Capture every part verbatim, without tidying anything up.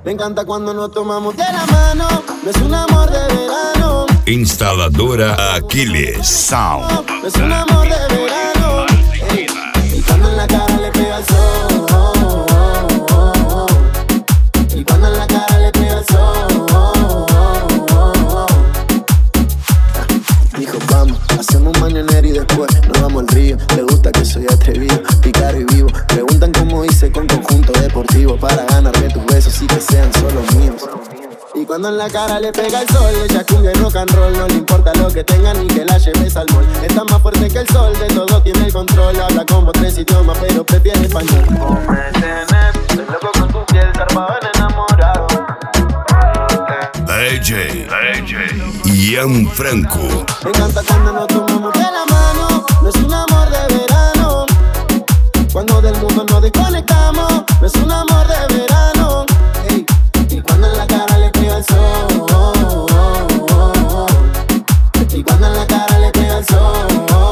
Me encanta cuando nos tomamos de la mano. No es un amor de verano. Instaladora Aquiles Sound. No es un amor de verano. Ey, y cuando en la cara le pega el sol. Y cuando en la cara le pega el sol. Dijo vamos, hacemos un mañanero y después nos vamos al río. Le gusta que soy atrevido, picaro y vivo. Preguntan cómo hice con conjunto deportivo para ganarme tus besos y que sean solo míos. Y cuando en la cara le pega el sol, le echa cumbia y rock and roll. No le importa lo que tenga ni que la lleves al mall. Está más fuerte que el sol, de todo tiene el control. Habla como tres idiomas, pero prefiere español. Vos me tenés, soy loco con tu piel, zarpado en enamorado. D J, D J Ian Franco. Me encanta cuando nos tomamos de la mano. No es un amor de verano. Cuando del mundo nos desconectamos. No es un amor de verano. Ey, y cuando en la cara le pega el sol. Y cuando en la cara le pega el sol.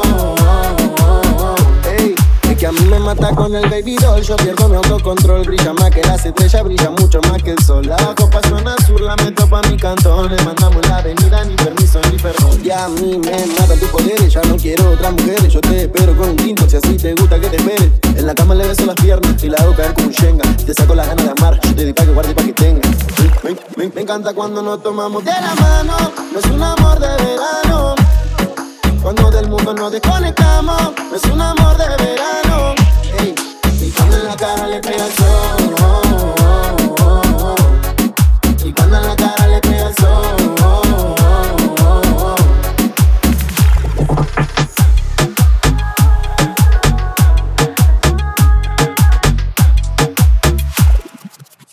Ey, es que a mí me mata con el baby doll. Yo pierdo mi autocontrol. Brilla más que las estrellas, brilla mucho más que el sol. La copa zona sur, la meto pa' mi cantón. Le mandamos la avenida, ni permiso ni perdón. Y a mí me matan tus poderes. Ya no quiero otras mujeres. Yo te espero con un tinto, si así te gusta que te espere. En la cama le beso las piernas y la hago caer como un shenga. Te saco las ganas de amar, yo te di pa' que guarde pa' que tenga. Me, me, me, me encanta cuando nos tomamos de la mano. No es un amor de verano. Cuando del mundo nos desconectamos. No es un amor de verano.